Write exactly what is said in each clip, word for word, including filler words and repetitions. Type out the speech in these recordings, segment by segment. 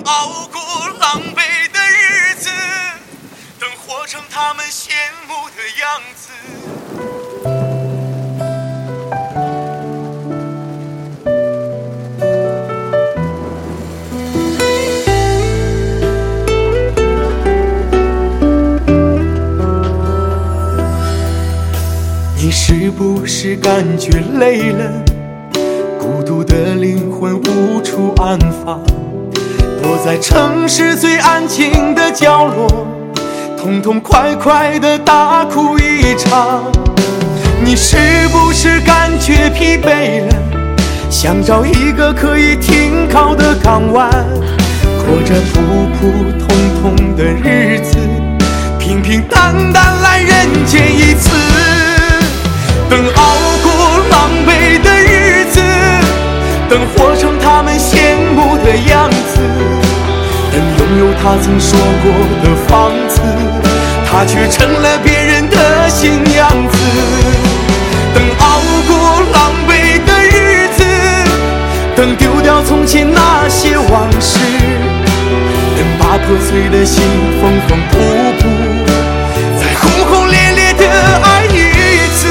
熬过狼狈的日子，等活成他们羡慕的样子。你是不是感觉累了？孤独的灵魂无处安放，躲在城市最安静的角落，痛痛快快地大哭一场。你是不是感觉疲惫了？想找一个可以停靠的港湾，过着普普通通的日子，平平淡淡来人间一次。等熬过狼狈的日子，等活成他们羡慕的样子，等拥有他曾说过的房子，他却成了别人的新样子。等熬过狼狈的日子，等丢掉从前那些往事，等把破碎的心缝缝补补，再轰轰烈烈的爱一次。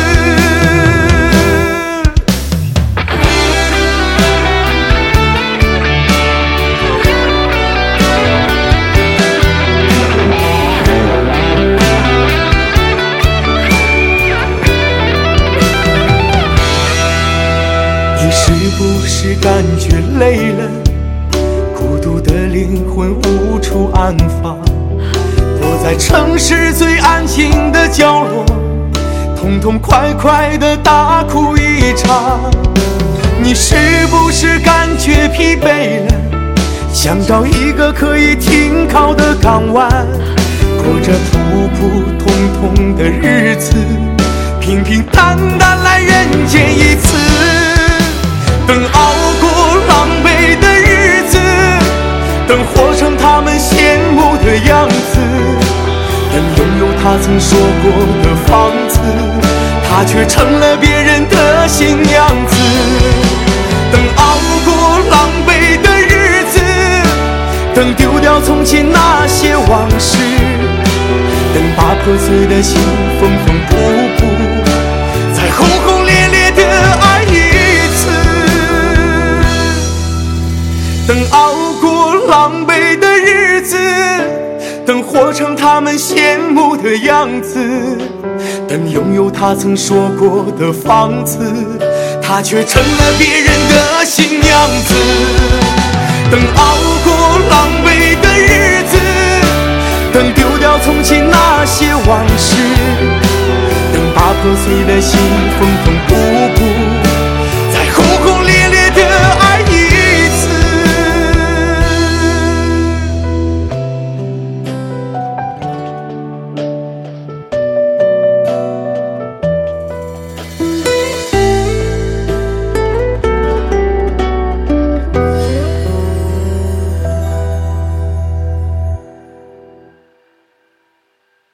你是不是感觉累了？孤独的灵魂无处安放，躲在城市最安静的角落，痛痛快快地大哭一场。你是不是感觉疲惫了？想找一个可以停靠的港湾，过着普普通通的日子，平平淡淡来人间一次。等熬过狼狈的日子，等活成他们羡慕的样子，等拥有他曾说过的房子，他却成了别人的新样子。等熬过狼狈的日子，等丢掉从前那些往事，等把破碎的心缝缝补补，再轰轰烈烈的爱一次。等熬过狼狈的日子，等活成他们羡慕的样子，等拥有他曾说过的房子，他却成了别人的新样子。等熬过狼狈的日子，等丢掉从前那些往事，等把破碎的心缝缝补补，